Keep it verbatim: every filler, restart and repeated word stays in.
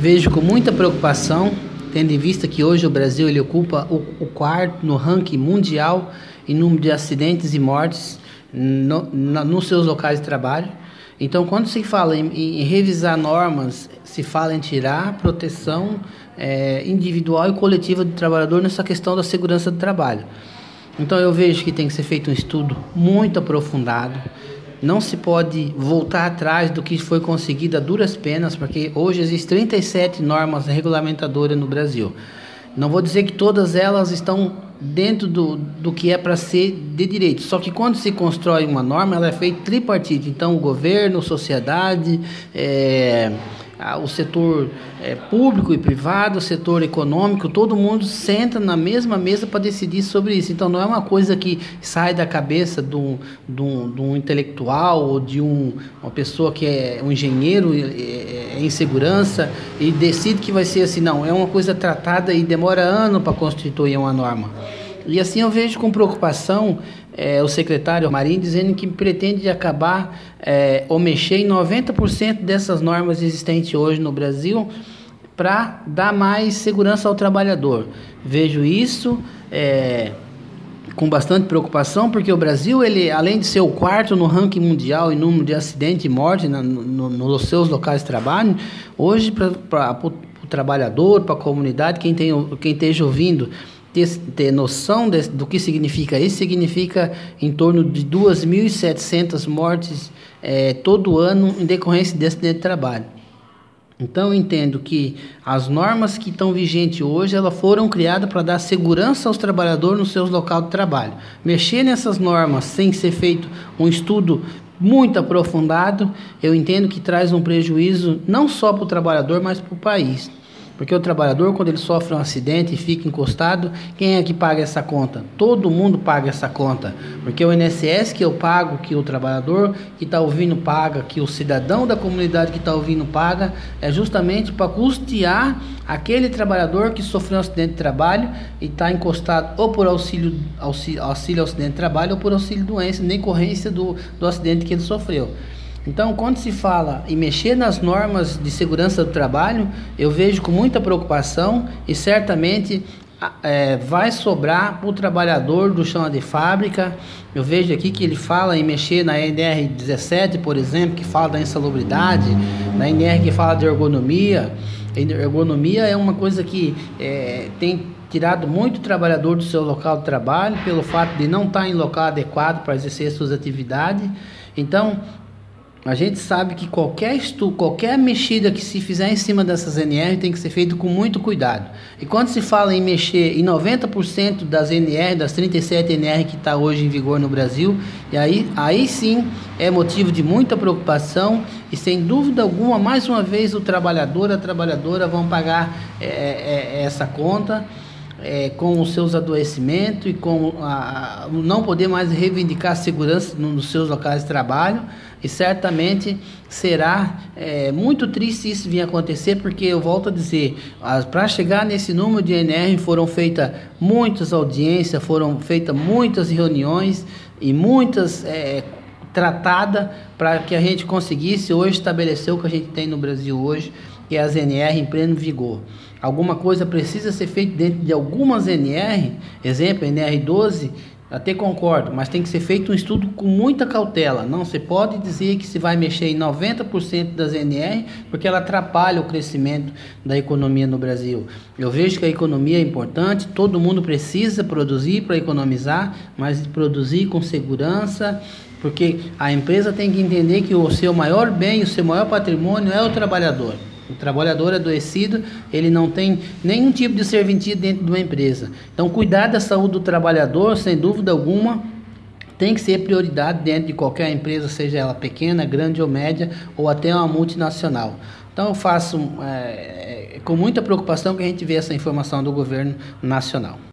Vejo com muita preocupação, tendo em vista que hoje o Brasil ele ocupa o, o quarto no ranking mundial em número de acidentes e mortes no, na, nos seus locais de trabalho. Então, quando se fala em, em revisar normas, se fala em tirar a proteção é, individual e coletiva do trabalhador nessa questão da segurança do trabalho. Então, eu vejo que tem que ser feito um estudo muito aprofundado. Não se pode voltar atrás do que foi conseguido a duras penas, porque hoje existem trinta e sete normas regulamentadoras no Brasil. Não vou dizer que todas elas estão dentro do, do que é para ser de direito. Só que quando se constrói uma norma, ela é feita tripartite. Então, o governo, a sociedade, é, o setor é, público e privado, o setor econômico, todo mundo senta na mesma mesa para decidir sobre isso. Então, não é uma coisa que sai da cabeça de um, de um, de um intelectual ou de um, uma pessoa que é um engenheiro é, é, em segurança e decide que vai ser assim. Não, é uma coisa tratada e demora anos para constituir uma norma. E assim eu vejo com preocupação é, o secretário Marinho dizendo que pretende acabar é, ou mexer em noventa por cento dessas normas existentes hoje no Brasil para dar mais segurança ao trabalhador. Vejo isso é, com bastante preocupação, porque o Brasil, ele, além de ser o quarto no ranking mundial em número de acidentes e mortes na, no, nos seus locais de trabalho, hoje para o trabalhador, para a comunidade, quem, tem, quem esteja ouvindo, Ter, ter noção de, do que significa isso, significa em torno de duas mil e setecentas mortes é, todo ano em decorrência desse acidente de trabalho. Então eu entendo que as normas que estão vigentes hoje, elas foram criadas para dar segurança aos trabalhadores nos seus locais de trabalho. Mexer nessas normas sem ser feito um estudo muito aprofundado, eu entendo que traz um prejuízo não só para o trabalhador, mas para o país. Porque o trabalhador, quando ele sofre um acidente e fica encostado, quem é que paga essa conta? Todo mundo paga essa conta. Porque o I N S S que eu pago, que o trabalhador que está ouvindo paga, que o cidadão da comunidade que está ouvindo paga, é justamente para custear aquele trabalhador que sofreu um acidente de trabalho e está encostado ou por auxílio, auxílio, auxílio ao acidente de trabalho ou por auxílio doença, decorrência do, do acidente que ele sofreu. Então, quando se fala em mexer nas normas de segurança do trabalho, eu vejo com muita preocupação e certamente é, vai sobrar para o trabalhador do chão de fábrica. Eu vejo aqui que ele fala em mexer na N R dezessete, por exemplo, que fala da insalubridade, na N R que fala de ergonomia. Ergonomia é uma coisa que é, tem tirado muito trabalhador do seu local de trabalho pelo fato de não estar em local adequado para exercer suas atividades. Então, a gente sabe que qualquer estudo, qualquer mexida que se fizer em cima dessas N R tem que ser feito com muito cuidado. E quando se fala em mexer em noventa por cento das N R, das trinta e sete N R que está hoje em vigor no Brasil, e aí, aí sim é motivo de muita preocupação e sem dúvida alguma, mais uma vez, o trabalhador e a trabalhadora vão pagar é, é, essa conta. É, com os seus adoecimentos e com a, a, não poder mais reivindicar segurança no, nos seus locais de trabalho, e certamente será é, muito triste isso vir acontecer, porque eu volto a dizer, para chegar nesse número de N R foram feitas muitas audiências, foram feitas muitas reuniões e muitas é, tratadas para que a gente conseguisse hoje estabelecer o que a gente tem no Brasil hoje, que é as N R em pleno vigor. Alguma coisa precisa ser feita dentro de algumas N R, exemplo, N R doze, até concordo, mas tem que ser feito um estudo com muita cautela. Não se pode dizer que se vai mexer em noventa por cento das N R, porque ela atrapalha o crescimento da economia no Brasil. Eu vejo que a economia é importante, todo mundo precisa produzir para economizar, mas produzir com segurança, porque a empresa tem que entender que o seu maior bem, o seu maior patrimônio é o trabalhador. O trabalhador adoecido, ele não tem nenhum tipo de serventia dentro de uma empresa. Então, cuidar da saúde do trabalhador, sem dúvida alguma, tem que ser prioridade dentro de qualquer empresa, seja ela pequena, grande ou média, ou até uma multinacional. Então, eu faço é, com muita preocupação que a gente vê essa informação do governo nacional.